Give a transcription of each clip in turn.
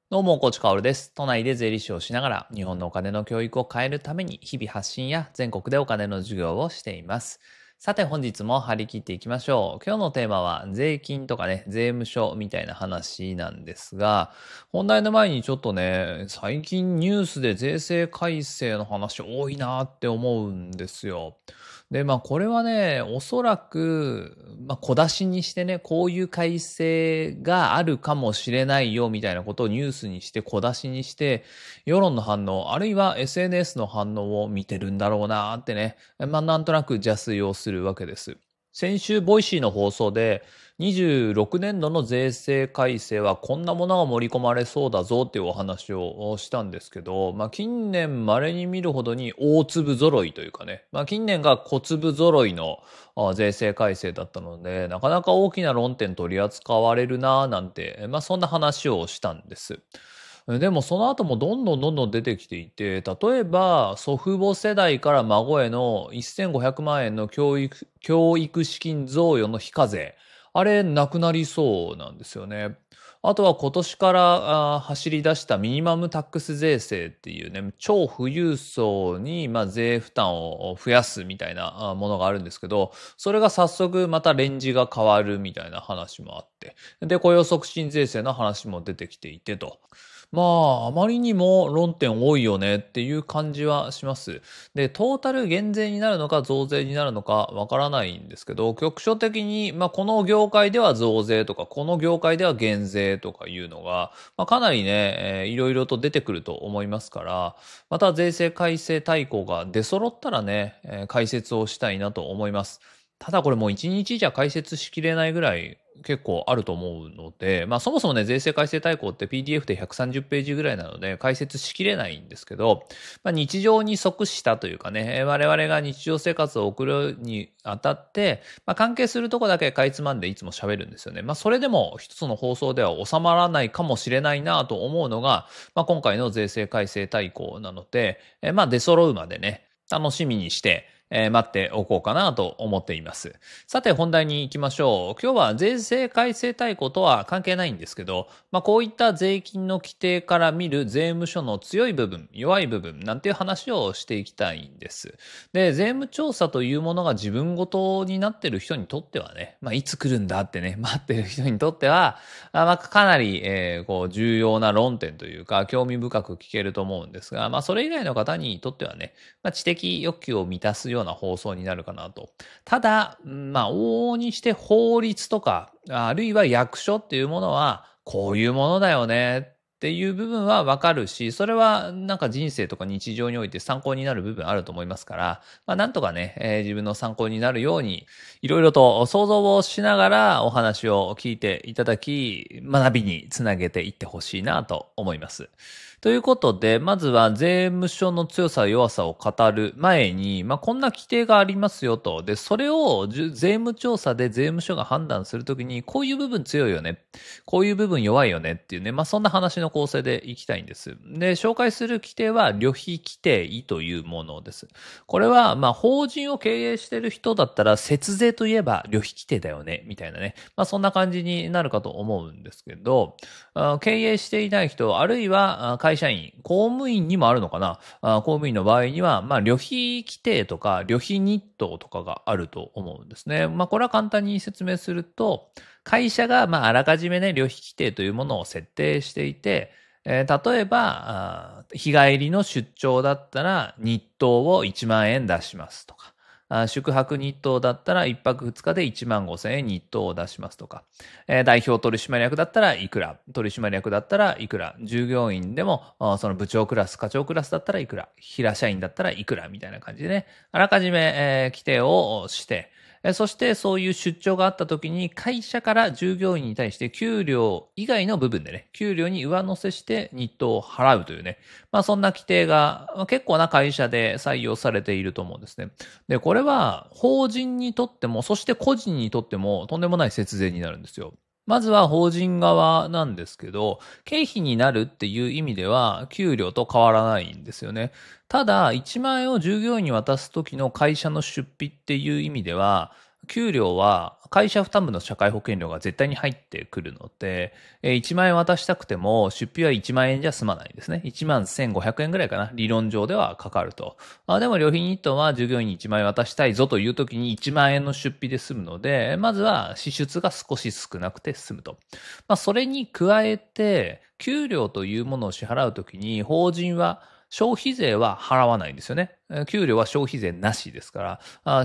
どうも、コーチカオルです。都内で税理士をしながら、日本のお金の教育を変えるために、日々発信や全国でお金の授業をしています。さて、本日も張り切っていきましょう。今日のテーマは、税金とかね、税務署みたいな話なんですが、本題の前にちょっとね、最近ニュースで税制改正の話多いなって思うんですよ。で、これはね、おそらく、小出しにしてね、こういう改正があるかもしれないよ、みたいなことをニュースにして、小出しにして、世論の反応、あるいは SNS の反応を見てるんだろうなってね、なんとなく邪推をするわけです。先週、ボイシーの放送で、26年度の税制改正はこんなものが盛り込まれそうだぞっていうお話をしたんですけど、近年稀に見るほどに大粒揃いというかね、近年が小粒揃いの税制改正だったので、なかなか大きな論点取り扱われるなぁなんて、そんな話をしたんです。でもその後もどんどん出てきていて、例えば祖父母世代から孫への1500万円の教育資金贈与の非課税。あれ、なくなりそうなんですよね。あとは今年から走り出したミニマムタックス税制っていうね、超富裕層に税負担を増やすみたいなものがあるんですけど、それが早速またレンジが変わるみたいな話もあって、で、雇用促進税制の話も出てきていてと。あまりにも論点多いよねっていう感じはします。で、トータル減税になるのか増税になるのかわからないんですけど、局所的に、この業界では増税とか、この業界では減税とかいうのが、かなりね、いろいろと出てくると思いますから、また税制改正大綱が出揃ったらね、解説をしたいなと思います。ただこれもう一日じゃ解説しきれないぐらい結構あると思うので、そもそもね、税制改正大綱って PDF で130ページぐらいなので解説しきれないんですけど、日常に即したというかね、我々が日常生活を送るにあたって、関係するとこだけかいつまんでいつも喋るんですよね。それでも一つの放送では収まらないかもしれないなと思うのが、今回の税制改正大綱なので、出揃うまでね、楽しみにして、待っておこうかなと思っています。さて本題に行きましょう。今日は税制改正大綱とは関係ないんですけど、こういった税金の規定から見る税務署の強い部分、弱い部分なんていう話をしていきたいんです。で、税務調査というものが自分ごとになっている人にとってはね、いつ来るんだってね、待ってる人にとっては、かなり、重要な論点というか、興味深く聞けると思うんですが、それ以外の方にとってはね、知的欲求を満たすような放送になるかなと。ただ、往々にして法律とか、あるいは役所っていうものは、こういうものだよねっていう部分はわかるし、それはなんか人生とか日常において参考になる部分あると思いますから、なんとかね、自分の参考になるように、いろいろと想像をしながらお話を聞いていただき、学びにつなげていってほしいなと思います。ということで、まずは税務署の強さ弱さを語る前に、こんな規定がありますよと。で、それを税務調査で税務署が判断するときに、こういう部分強いよね。こういう部分弱いよねっていうね、そんな話の構成でいきたいんです。で、紹介する規定は旅費規定というものです。これは、法人を経営している人だったら、節税といえば旅費規定だよね、みたいなね。そんな感じになるかと思うんですけど、経営していない人、あるいは会社員、公務員にもあるのかな。公務員の場合には、旅費規定とか旅費日当とかがあると思うんですね。これは簡単に説明すると、会社があらかじめね、旅費規定というものを設定していて、例えば、日帰りの出張だったら日当を1万円出しますとか、宿泊日当だったら1泊2日で1万5千円日当を出しますとか、代表取締役だったらいくら、取締役だったらいくら、従業員でもその部長クラス、課長クラスだったらいくら、平社員だったらいくらみたいな感じでね、あらかじめ、規定をして、そしてそういう出張があった時に会社から従業員に対して給料以外の部分でね、給料に上乗せして日当を払うというね、そんな規定が結構な会社で採用されていると思うんですね。で、これは法人にとっても、そして個人にとってもとんでもない節税になるんですよ。まずは法人側なんですけど、経費になるっていう意味では、給料と変わらないんですよね。ただ、1万円を従業員に渡す時の会社の出費っていう意味では、 給料は会社負担分の社会保険料が絶対に入ってくるので、1万円渡したくても出費は1万円じゃ済まないんですね。1万1500円ぐらいかな。理論上ではかかると。でも旅費日当は従業員に1万円渡したいぞという時に1万円の出費で済むので、まずは支出が少し少なくて済むと。それに加えて、給料というものを支払うときに法人は消費税は払わないんですよね。給料は消費税なしですから、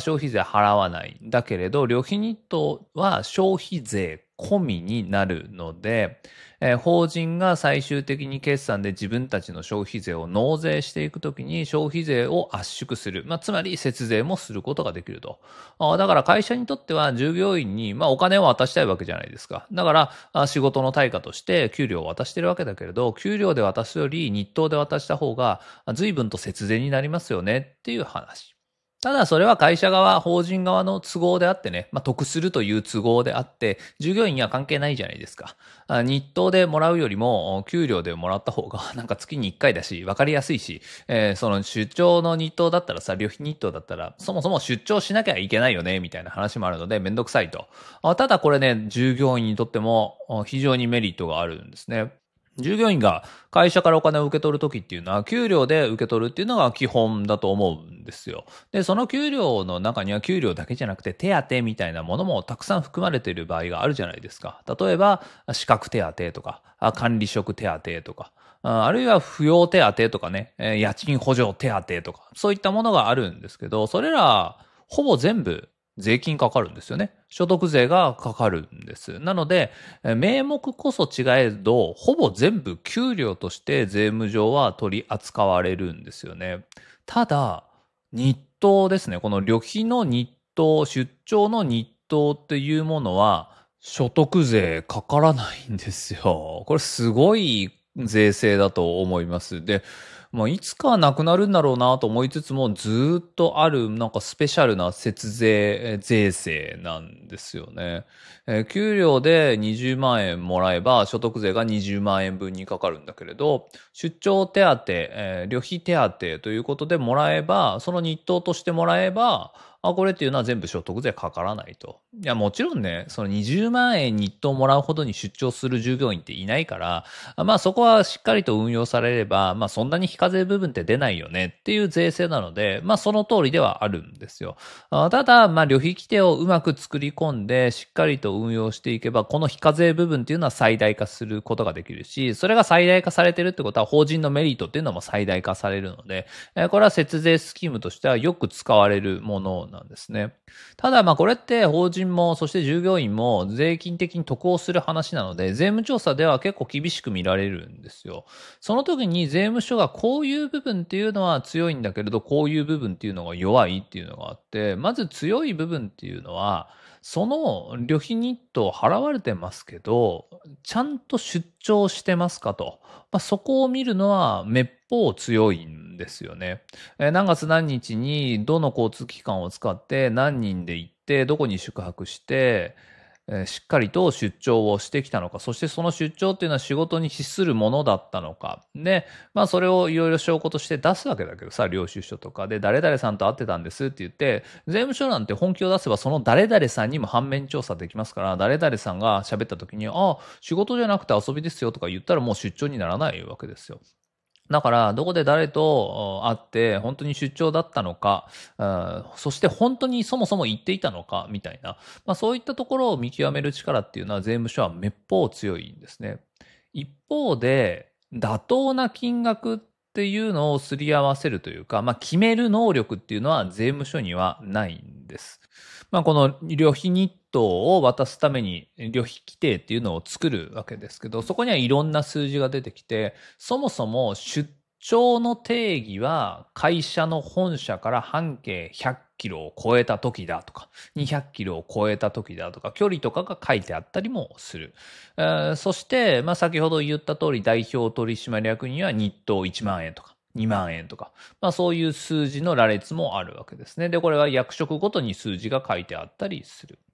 消費税払わない。だけれど、旅費日当は消費税込みになるので、法人が最終的に決算で自分たちの消費税を納税していくときに消費税を圧縮する。つまり節税もすることができると。だから会社にとっては従業員に、お金を渡したいわけじゃないですか。だから仕事の対価として給料を渡してるわけだけれど、給料で渡すより日当で渡した方が随分と節税になりますよねっていう話。ただそれは会社側、法人側の都合であってね、得するという都合であって、従業員には関係ないじゃないですか。日当でもらうよりも、給料でもらった方が、なんか月に1回だし、わかりやすいし、その出張の日当だったらさ、旅費日当だったら、そもそも出張しなきゃいけないよね、みたいな話もあるので、めんどくさいと。ただこれね、従業員にとっても非常にメリットがあるんですね。従業員が会社からお金を受け取るときっていうのは、給料で受け取るっていうのが基本だと思うんですよ。で、その給料の中には給料だけじゃなくて手当みたいなものもたくさん含まれている場合があるじゃないですか。例えば、資格手当とか、管理職手当とか、あるいは扶養手当とかね、家賃補助手当とか、そういったものがあるんですけど、それら、ほぼ全部税金かかるんですよね。所得税がかかるんです。なので、名目こそ違えど、ほぼ全部給料として税務上は取り扱われるんですよね。ただ、日当ですね。この旅費の日当、出張の日当っていうものは、所得税かからないんですよ。これすごい税制だと思います。で、いつかはなくなるんだろうなと思いつつも、ずーっとある、なんかスペシャルな節税、税制なんですよね。給料で20万円もらえば、所得税が20万円分にかかるんだけれど、出張手当、旅費手当ということでもらえば、その日当としてもらえば、これっていうのは全部所得税かからないと。いや、もちろんね、その20万円日当もらうほどに出張する従業員っていないから、そこはしっかりと運用されれば、そんなに非課税部分って出ないよねっていう税制なので、その通りではあるんですよ。ただ、旅費規定をうまく作り込んで、しっかりと運用していけば、この非課税部分っていうのは最大化することができるし、それが最大化されてるってことは、法人のメリットっていうのも最大化されるので、これは節税スキームとしてはよく使われるものなんですね。ただ、これって法人も、そして従業員も税金的に得をする話なので、税務調査では結構厳しく見られるんですよ。その時に税務署がこういう部分っていうのは強いんだけれど、こういう部分っていうのが弱いっていうのがあって、まず強い部分っていうのは、その旅費日当払われてますけど、ちゃんと出張してますかと。そこを見るのはめっぽう強いんですよね。何月何日にどの交通機関を使って何人で行ってどこに宿泊してしっかりと出張をしてきたのか、そしてその出張っていうのは仕事に資するものだったのか。で、それをいろいろ証拠として出すわけだけどさ、領収書とかで誰々さんと会ってたんですって言って、税務署なんて本気を出せばその誰々さんにも反面調査できますから、誰々さんが喋った時に、仕事じゃなくて遊びですよとか言ったらもう出張にならないわけですよ。だから、どこで誰と会って、本当に出張だったのか、そして本当にそもそも言っていたのか、みたいな。そういったところを見極める力っていうのは税務署はめっぽう強いんですね。一方で、妥当な金額っていうのをすり合わせるというか、決める能力っていうのは税務署にはないんです。この旅費日当を渡すために旅費規定っていうのを作るわけですけど、そこにはいろんな数字が出てきて、そもそも出張の定義は会社の本社から半径100キロを超えた時だとか、200キロを超えた時だとか、距離とかが書いてあったりもする。そして、先ほど言った通り代表取締役には日当1万円とか、2万円とか、そういう数字の羅列もあるわけですね。で、これは役職ごとに数字が書いてあったりする。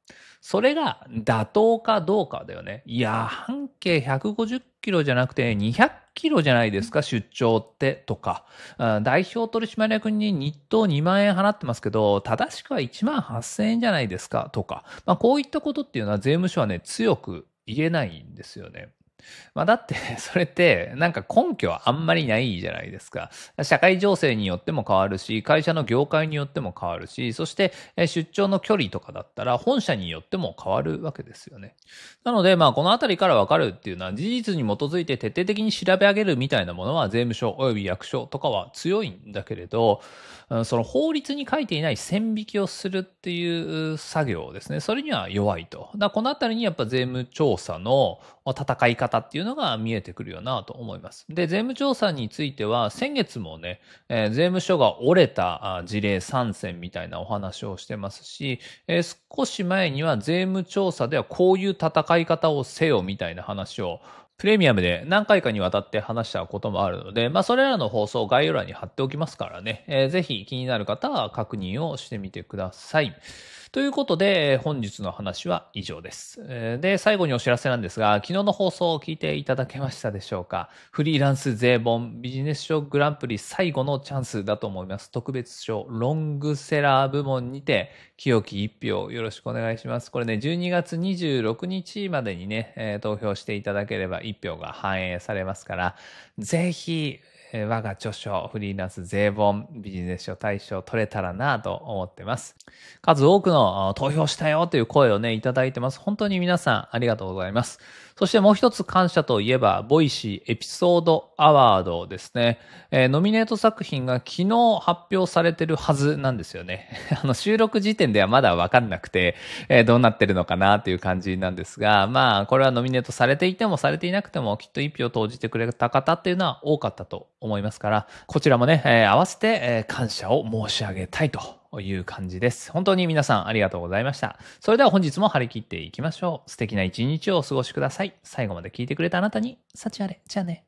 それが妥当かどうかだよね。いや、半径150キロじゃなくて200キロじゃないですか、出張ってとか。代表取締役に日当2万円払ってますけど、正しくは1万8000円じゃないですかとか。こういったことっていうのは税務署はね、強く言えないんですよね。だって、それって、なんか根拠はあんまりないじゃないですか。社会情勢によっても変わるし、会社の業界によっても変わるし、そして出張の距離とかだったら、本社によっても変わるわけですよね。なので、このあたりからわかるっていうのは、事実に基づいて徹底的に調べ上げるみたいなものは、税務署及び役所とかは強いんだけれど、その法律に書いていない線引きをするっていう作業ですね。それには弱いと。このあたりにやっぱ税務調査の戦い方っていうのが見えてくるよなと思います。で、税務調査については先月もね、税務署が折れた事例3選みたいなお話をしてますし、少し前には税務調査ではこういう戦い方をせよみたいな話をプレミアムで何回かにわたって話したこともあるので、それらの放送を概要欄に貼っておきますからね、ぜひ気になる方は確認をしてみてください。ということで、本日の話は以上です。で、最後にお知らせなんですが、昨日の放送を聞いていただけましたでしょうか？フリーランス税本ビジネス書グランプリ最後のチャンスだと思います。特別賞ロングセラー部門にて、清き一票よろしくお願いします。これね、12月26日までにね、投票していただければ一票が反映されますから、ぜひ、我が著書、フリーランス税本、ビジネス書大賞取れたらなと思ってます。数多くの投票したよという声をね、いただいてます。本当に皆さんありがとうございます。そしてもう一つ感謝といえば、ボイシーエピソードアワードですね。ノミネート作品が昨日発表されてるはずなんですよね。収録時点ではまだわかんなくて、どうなってるのかなという感じなんですが、これはノミネートされていてもされていなくても、きっと一票投じてくれた方っていうのは多かったと思いますから、こちらもね、合わせて、感謝を申し上げたいという感じです。本当に皆さんありがとうございました。それでは本日も張り切っていきましょう。素敵な一日をお過ごしください。最後まで聞いてくれたあなたに、幸あれ。じゃあね。